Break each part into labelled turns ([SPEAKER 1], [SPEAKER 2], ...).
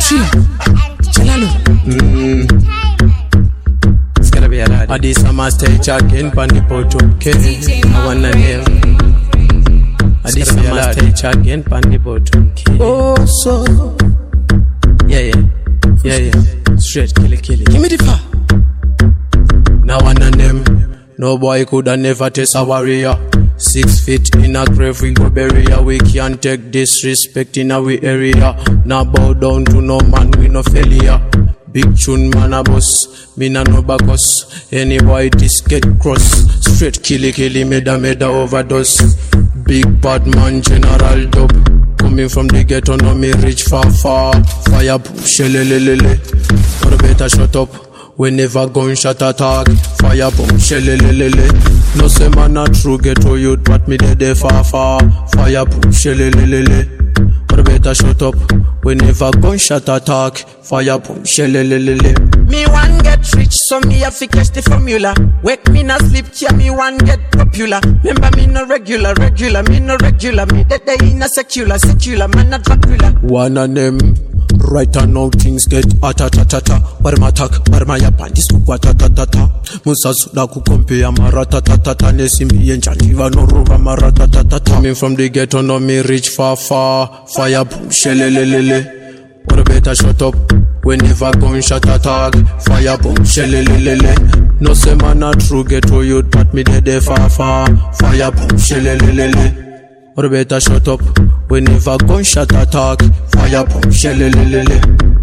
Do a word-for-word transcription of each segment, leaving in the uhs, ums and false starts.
[SPEAKER 1] Shia, Chalalu.
[SPEAKER 2] Mm. It's gonna be a lot. This summer stay chugging pan the pot, okay? I wanna hear. This summer stay chugging pan the pot, okay? Oh, so. Yeah, yeah. Yeah, yeah. Straight, kill it, kill it. Give me the fire. Now one of them. No boy coulda never test a warrior. Six feet in a grave we go bury ya. We can't take disrespect in our area. Now bow down to no man, we no failure. Big tune man a boss, me na no backos. Any boy this get cross. Straight killy killy meda meda overdose. Big bad man general dub. Coming from the ghetto no me reach far far. Fire push lelelele. Or better shut up. We never gunshot attack. Fire bomb shelelelele. No say man a true ghetto youth, but me dead de far far. Fire bomb shelelelele. Or better shut up. We never gunshot attack. Fire bomb shelelelele.
[SPEAKER 3] Me one get rich, so me have to catch the formula. Wake me not sleep, yeah, me one get popular. Remember me no regular, regular, me no regular. Me dead day in a secular, secular, man a Dracula.
[SPEAKER 2] One of them. Right now things get atatatata. Warma attack, warma yapan, this kukwatatatata. Musa suda kukompea maratatata. Nesimbi yenjanjiva no ruva maratatata. Coming from the ghetto no me reach far far. Fire boom shelelelele. Or better shut up. We never gunshot attack. Fire boom shelelelele. No say man a true ghetto youth, but me dead de far far. Fire boom shelelelele. Or better shut up. We never gunshot attack. Fire bomb shelelelele.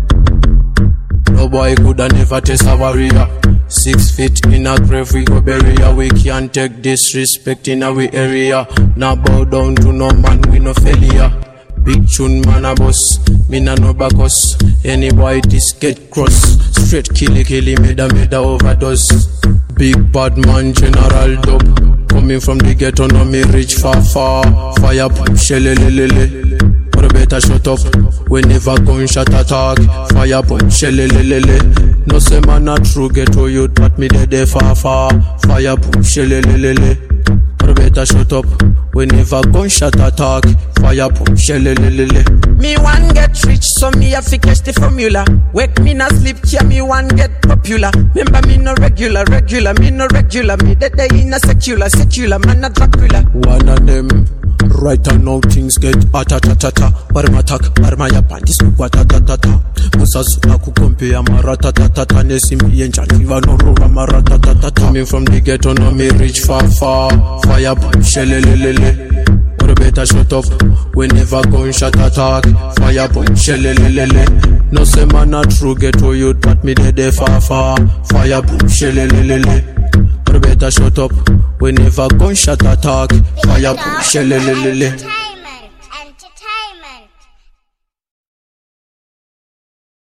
[SPEAKER 2] No boy coulda never test a warrior. Six feet in a grave we go bury ya. We can't take disrespect in our area. Now bow down to no man, we no failure. Big tune man a boss, me na no backos. Any boy this get cross. Straight killy killy meda meda overdose. Big bad man general dub. Coming from the ghetto no me reach far far. Fire bomb shelelelele. Or better shut up. We never gunshot attack. Fire bomb shelelelele. No say man a true ghetto youth, but me dead de far far. Fire bomb shelelelele. Or better shut up. We never gunshot attack. Fire bomb shelelelele.
[SPEAKER 3] Me one get rich, so me have to catch the formula. Wake me not sleep, yeah, me one get popular. Remember me no regular, regular, me no regular. Me dead day in a secular, secular, man a Dracula.
[SPEAKER 2] One of them. Right now things get atatatata. Warma attack, warma yapan, this kukwatatatata. Musa suda kukompea maratatata. Nesimbi yenjanjiva no ruva maratatata. Coming from the ghetto no me reach far far. Fire bomb shelelelele. Or better shut up. We never gunshot attack. Fire bomb shelelelele. No say man a true ghetto youth, but me dead de far far. Fire bomb shelelelele. Or better shut up. We never gunshot attack. Fire bomb shelelelele.